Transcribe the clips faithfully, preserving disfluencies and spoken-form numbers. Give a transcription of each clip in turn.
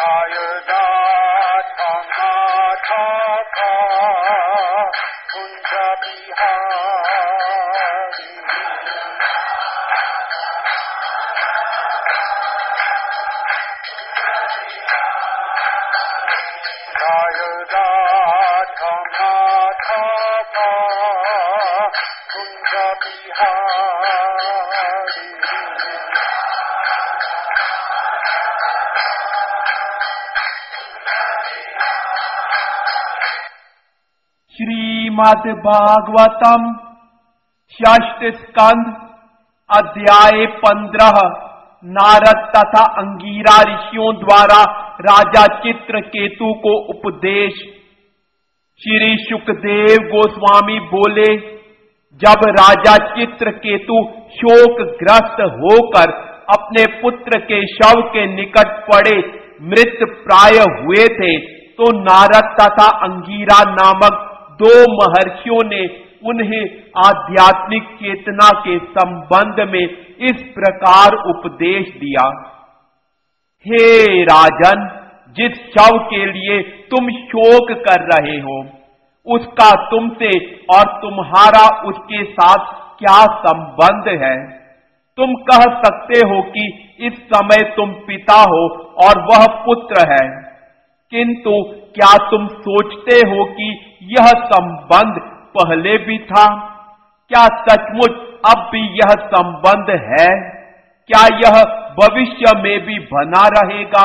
श्रीमद् भागवतम षष्ठ स्कंध अध्याय पंद्रह। नारद तथा अंगीरा ऋषियों द्वारा राजा चित्रकेतु को उपदेश। श्री शुकदेव गोस्वामी बोले, जब राजा चित्रकेतु शोकग्रस्त होकर अपने पुत्र के शव के निकट पड़े मृत प्राय हुए थे, तो नारद तथा अंगीरा नामक दो महर्षियों ने उन्हें आध्यात्मिक चेतना के संबंध में इस प्रकार उपदेश दिया। हे राजन, जिस शव के लिए तुम शोक कर रहे हो, उसका तुमसे और तुम्हारा उसके साथ क्या संबंध है? तुम कह सकते हो कि इस समय तुम पिता हो और वह पुत्र है, किंतु क्या तुम सोचते हो कि यह संबंध पहले भी था? क्या सचमुच अब भी यह संबंध है? क्या यह भविष्य में भी बना रहेगा?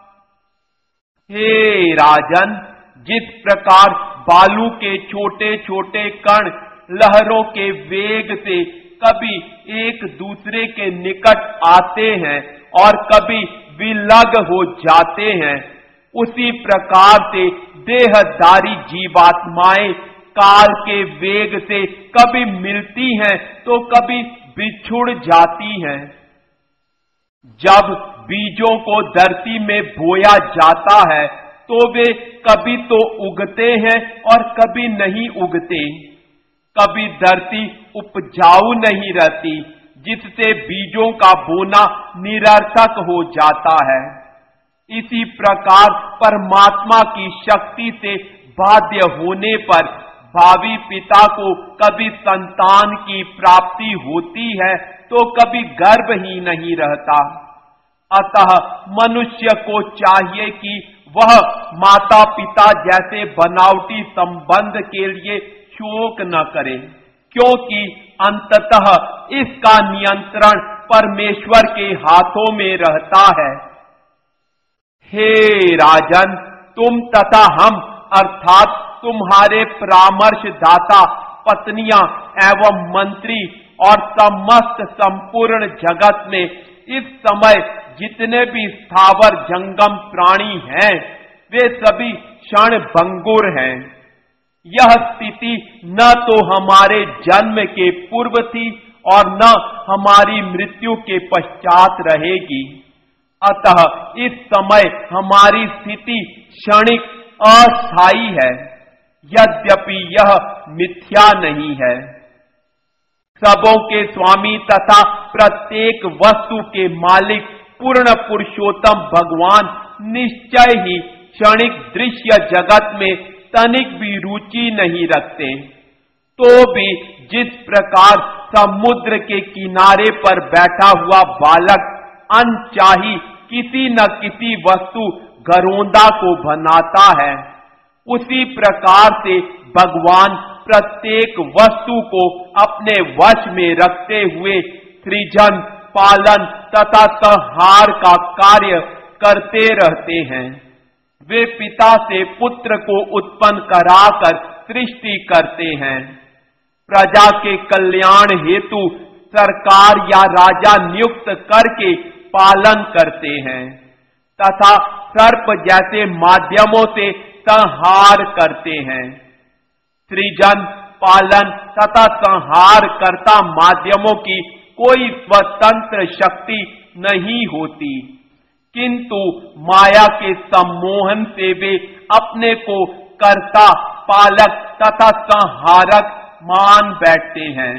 हे राजन, जिस प्रकार बालू के छोटे छोटे कण लहरों के वेग से कभी एक दूसरे के निकट आते हैं और कभी विलग हो जाते हैं, उसी प्रकार से देहधारी जीवात्माएं काल के वेग से कभी मिलती हैं तो कभी बिछुड़ जाती हैं। जब बीजों को धरती में बोया जाता है तो वे कभी तो उगते हैं और कभी नहीं उगते। कभी धरती उपजाऊ नहीं रहती, जिससे बीजों का बोना निरर्थक हो जाता है। इसी प्रकार परमात्मा की शक्ति से बाध्य होने पर भावी पिता को कभी संतान की प्राप्ति होती है तो कभी गर्भ ही नहीं रहता। अतः मनुष्य को चाहिए कि वह माता पिता जैसे बनावटी संबंध के लिए शोक न करे, क्योंकि अंततः इसका नियंत्रण परमेश्वर के हाथों में रहता है। हे राजन, तुम तथा हम अर्थात तुम्हारे परामर्शदाता, पत्नियां एवं मंत्री और समस्त संपूर्ण जगत में इस समय जितने भी स्थावर जंगम प्राणी हैं, वे सभी क्षण भंगुर हैं। यह स्थिति न तो हमारे जन्म के पूर्व थी और न हमारी मृत्यु के पश्चात रहेगी। अतः इस समय हमारी स्थिति क्षणिक अस्थायी है, यद्यपि यह मिथ्या नहीं है। सबों के स्वामी तथा प्रत्येक वस्तु के मालिक पूर्ण पुरुषोत्तम भगवान निश्चय ही क्षणिक दृश्य जगत में तनिक भी रुचि नहीं रखते। तो भी जिस प्रकार समुद्र के किनारे पर बैठा हुआ बालक अनचाही किसी न किसी वस्तु घरौंदा को बनाता है, उसी प्रकार से भगवान प्रत्येक वस्तु को अपने वश में रखते हुए सृजन, पालन तथा संहार का कार्य करते रहते हैं। वे पिता से पुत्र को उत्पन्न कराकर सृष्टि करते हैं। प्रजा के कल्याण हेतु सरकार या राजा नियुक्त करके पालन करते हैं तथा सर्प जैसे माध्यमों से संहार करते हैं। सृजन, पालन तथा संहार करता माध्यमों की कोई स्वतंत्र शक्ति नहीं होती, किंतु माया के सम्मोहन से वे अपने को कर्ता, पालक तथा संहारक मान बैठते हैं।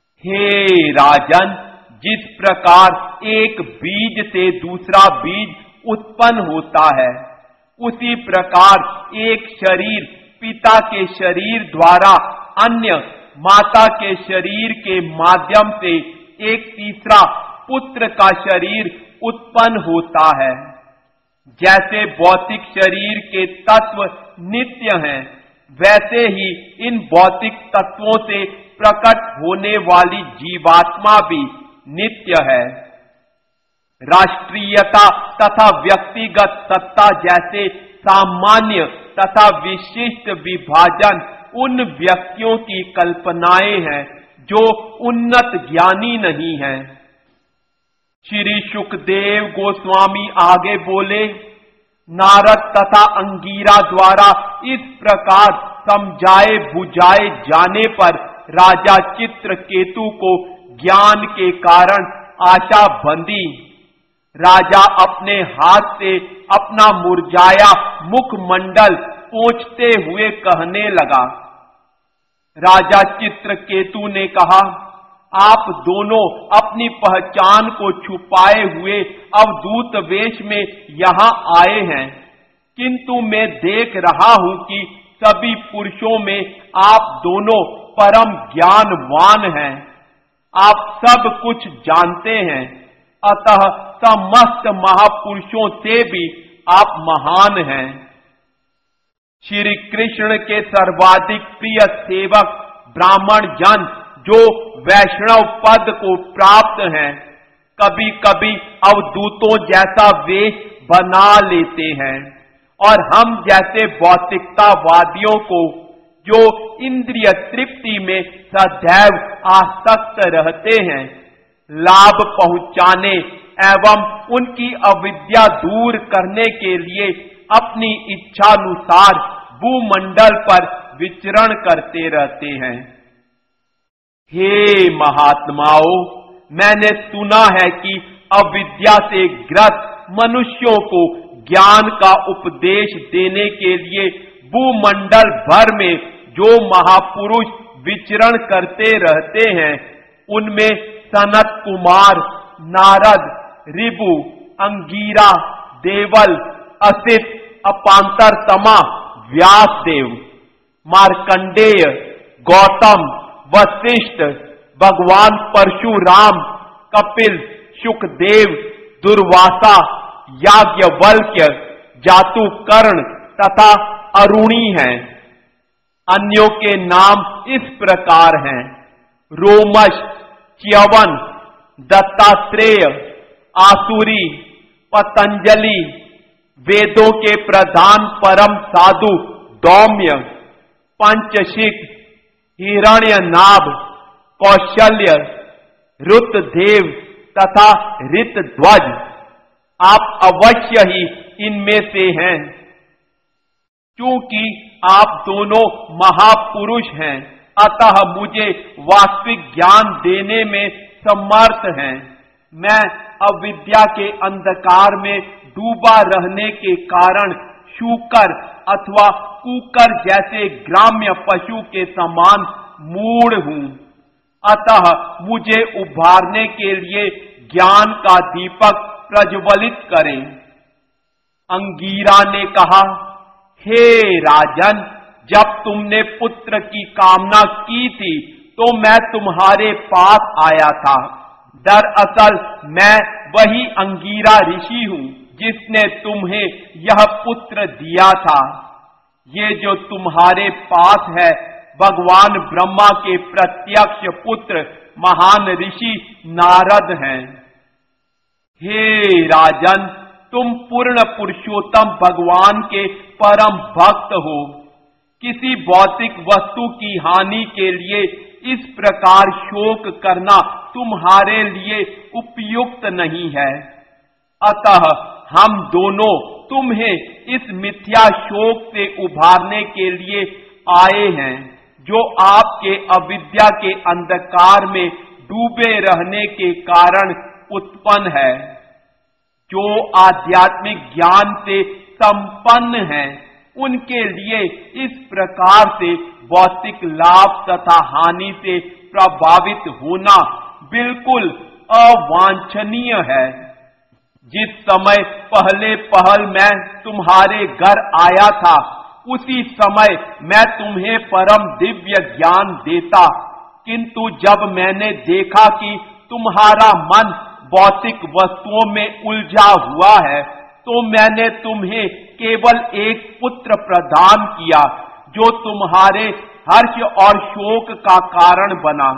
हे राजन, जिस प्रकार एक बीज से दूसरा बीज उत्पन्न होता है। उसी प्रकार एक शरीर पिता के शरीर द्वारा अन्य माता के शरीर के माध्यम से एक तीसरा पुत्र का शरीर उत्पन्न होता है। जैसे भौतिक शरीर के तत्व नित्य हैं, वैसे ही इन भौतिक तत्वों से प्रकट होने वाली जीवात्मा भी नित्य है। राष्ट्रीयता तथा व्यक्तिगत सत्ता जैसे सामान्य तथा विशिष्ट विभाजन उन व्यक्तियों की कल्पनाएं हैं जो उन्नत ज्ञानी नहीं हैं। श्री सुखदेव गोस्वामी आगे बोले, नारद तथा अंगीरा द्वारा इस प्रकार समझाए बुझाए जाने पर राजा चित्रकेतु को ज्ञान के कारण आशा बंधी। राजा अपने हाथ से अपना मुरझाया मुखमंडल पोंछते हुए कहने लगा। राजा चित्रकेतु ने कहा, आप दोनों अपनी पहचान को छुपाए हुए अवधूत वेश में यहां आए हैं, किंतु मैं देख रहा हूं कि सभी पुरुषों में आप दोनों परम ज्ञानवान हैं। आप सब कुछ जानते हैं, अतः समस्त महापुरुषों से भी आप महान हैं। श्री कृष्ण के सर्वाधिक प्रिय सेवक ब्राह्मण जन जो वैष्णव पद को प्राप्त हैं, कभी कभी अवधूतों जैसा वेश बना लेते हैं और हम जैसे भौतिकतावादियों को जो इंद्रिय तृप्ति में सदैव आसक्त रहते हैं, लाभ पहुंचाने एवं उनकी अविद्या दूर करने के लिए अपनी इच्छानुसार भूमंडल पर विचरण करते रहते हैं। हे महात्माओं, मैंने सुना है कि अविद्या से ग्रस्त मनुष्यों को ज्ञान का उपदेश देने के लिए भूमंडल भर में जो महापुरुष विचरण करते रहते हैं, उनमें सनत कुमार, नारद, ऋभु, अंगीरा, देवल, असित, अपांतरतमा, व्यासदेव, मार्कंडेय, गौतम, वशिष्ठ, भगवान परशुराम, कपिल, सुखदेव, दुर्वासा, याज्ञवल्क्य, जातुकर्ण तथा अरुणी हैं। अन्यों के नाम इस प्रकार हैं: रोमश, च्यवन, दत्तात्रेय, आसुरी, पतंजलि, वेदों के प्रधान परम साधु दौम्य, पंचशिख, हिरण्यनाभ, कौशल्य, रुतदेव तथा ऋतध्वज। आप अवश्य ही इनमें से हैं, क्योंकि आप दोनों महापुरुष हैं, अतः मुझे वास्तविक ज्ञान देने में समर्थ हैं। मैं अविद्या के अंधकार में डूबा रहने के कारण शूकर अथवा कुकर जैसे ग्राम्य पशु के समान मूढ़ हूं, अतः मुझे उभारने के लिए ज्ञान का दीपक प्रज्वलित करें। अंगीरा ने कहा, हे राजन, जब तुमने पुत्र की कामना की थी तो मैं तुम्हारे पास आया था। दरअसल मैं वही अंगीरा ऋषि हूं जिसने तुम्हें यह पुत्र दिया था। ये जो तुम्हारे पास है भगवान ब्रह्मा के प्रत्यक्ष पुत्र महान ऋषि नारद हैं। हे राजन, तुम पूर्ण पुरुषोत्तम भगवान के परम भक्त हो। किसी भौतिक वस्तु की हानि के लिए इस प्रकार शोक करना तुम्हारे लिए उपयुक्त नहीं है। अतः हम दोनों तुम्हें इस मिथ्या शोक से उभारने के लिए आए हैं, जो आपके अविद्या के अंधकार में डूबे रहने के कारण उत्पन्न है। जो आध्यात्मिक ज्ञान से संपन्न हैं, उनके लिए इस प्रकार से भौतिक लाभ तथा हानि से प्रभावित होना बिल्कुल अवांछनीय है। जिस समय पहले पहल मैं तुम्हारे घर आया था, उसी समय मैं तुम्हें परम दिव्य ज्ञान देता, किंतु जब मैंने देखा कि तुम्हारा मन भौतिक वस्तुओं में उलझा हुआ है, तो मैंने तुम्हें केवल एक पुत्र प्रदान किया जो तुम्हारे हर्ष और शोक का कारण बना।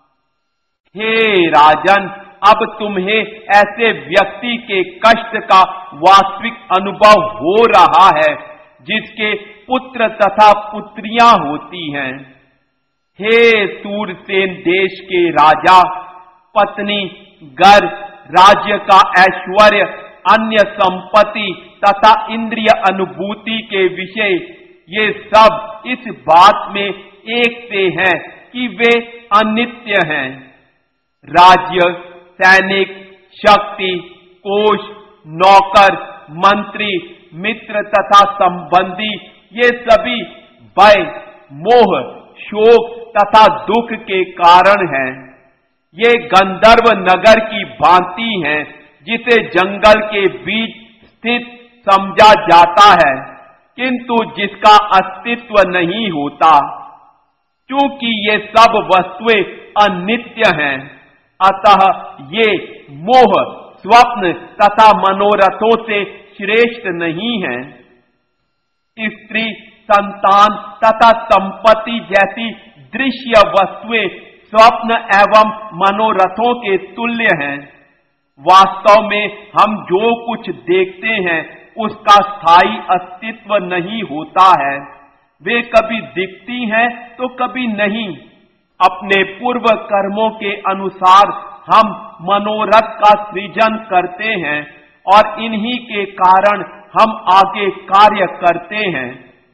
हे राजन, अब तुम्हें ऐसे व्यक्ति के कष्ट का वास्तविक अनुभव हो रहा है जिसके पुत्र तथा पुत्रियां होती हैं। हे सूरसेन देश के राजा, पत्नी, घर, राज्य का ऐश्वर्य, अन्य संपत्ति तथा इंद्रिय अनुभूति के विषय, ये सब इस बात में एक से हैं कि वे अनित्य हैं। राज्य, सैनिक, शक्ति, कोष, नौकर, मंत्री, मित्र तथा संबंधी, ये सभी भय, मोह, शोक तथा दुख के कारण हैं। ये गंधर्व नगर की भांति हैं जिसे जंगल के बीच स्थित समझा जाता है, किंतु जिसका अस्तित्व नहीं होता। क्योंकि ये सब वस्तुएं अनित्य हैं, अतः ये मोह, स्वप्न तथा मनोरथों से श्रेष्ठ नहीं हैं। स्त्री, संतान तथा संपत्ति जैसी दृश्य वस्तुएं स्वप्न एवं मनोरथों के तुल्य हैं। वास्तव में हम जो कुछ देखते हैं उसका स्थायी अस्तित्व नहीं होता है। वे कभी दिखती हैं तो कभी नहीं। अपने पूर्व कर्मों के अनुसार हम मनोरथ का सृजन करते हैं और इन्हीं के कारण हम आगे कार्य करते हैं।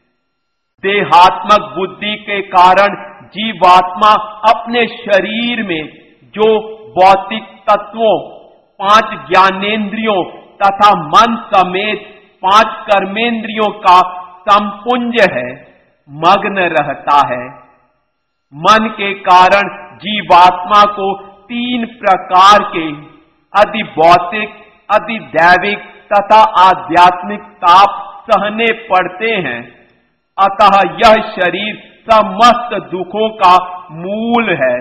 देहात्मक बुद्धि के कारण जीवात्मा अपने शरीर में जो भौतिक तत्वों, पांच ज्ञानेंद्रियों तथा मन समेत पांच कर्मेंद्रियों का संपुंज है, मग्न रहता है। मन के कारण जीवात्मा को तीन प्रकार के अधिभौतिक, अधिदैविक तथा आध्यात्मिक ताप सहने पड़ते हैं। अतः यह शरीर समस्त दुखों का मूल है।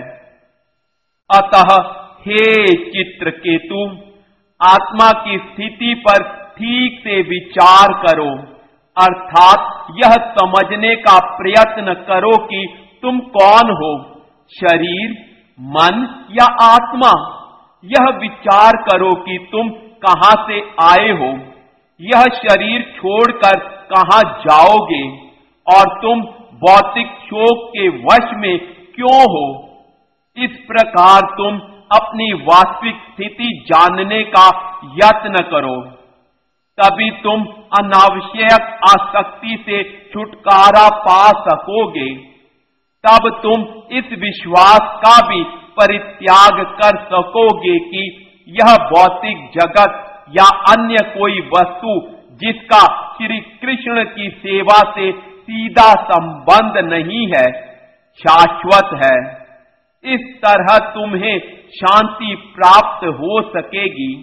अतः हे चित्रकेतु, आत्मा की स्थिति पर ठीक से विचार करो, अर्थात यह समझने का प्रयत्न करो कि तुम कौन हो, शरीर, मन या आत्मा। यह विचार करो कि तुम कहां से आए हो, यह शरीर छोड़कर कहां जाओगे और तुम भौतिक शोक के वश में क्यों हो। इस प्रकार तुम अपनी वास्तविक स्थिति जानने का यत्न करो, तभी तुम अनावश्यक आसक्ति से छुटकारा पा सकोगे। तब तुम इस विश्वास का भी परित्याग कर सकोगे कि यह भौतिक जगत या अन्य कोई वस्तु जिसका श्री कृष्ण की सेवा से सीधा संबंध नहीं है, शाश्वत है। इस तरह तुम्हें शांति प्राप्त हो सकेगी।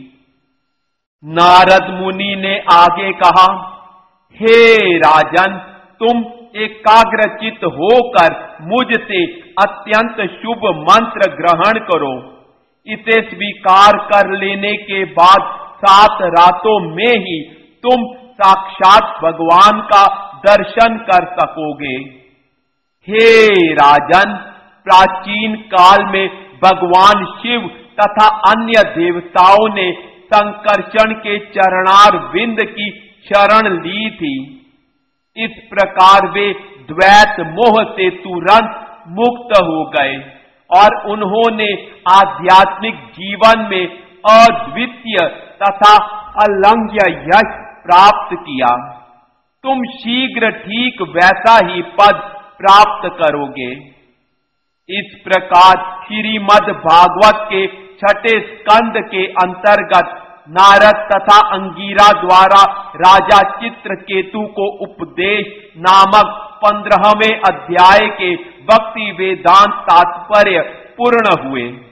नारद मुनि ने आगे कहा, हे राजन, तुम एकाग्रचित होकर मुझसे अत्यंत शुभ मंत्र ग्रहण करो। इसे स्वीकार कर लेने के बाद सात रातों में ही तुम साक्षात भगवान का दर्शन कर सकोगे। हे राजन, प्राचीन काल में भगवान शिव तथा अन्य देवताओं ने संकर्षण के चरणार विंद की शरण ली थी। इस प्रकार वे द्वैत मोह से तुरंत मुक्त हो गए और उन्होंने आध्यात्मिक जीवन में अद्वितीय तथा अलंघ्य यश प्राप्त किया। तुम शीघ्र ठीक वैसा ही पद प्राप्त करोगे। इस प्रकार श्रीमद् भागवत के छठे स्कंद के अंतर्गत नारद तथा अंगीरा द्वारा राजा चित्रकेतु को उपदेश नामक पंद्रहवें अध्याय के भक्ति वेदांत तात्पर्य पूर्ण हुए।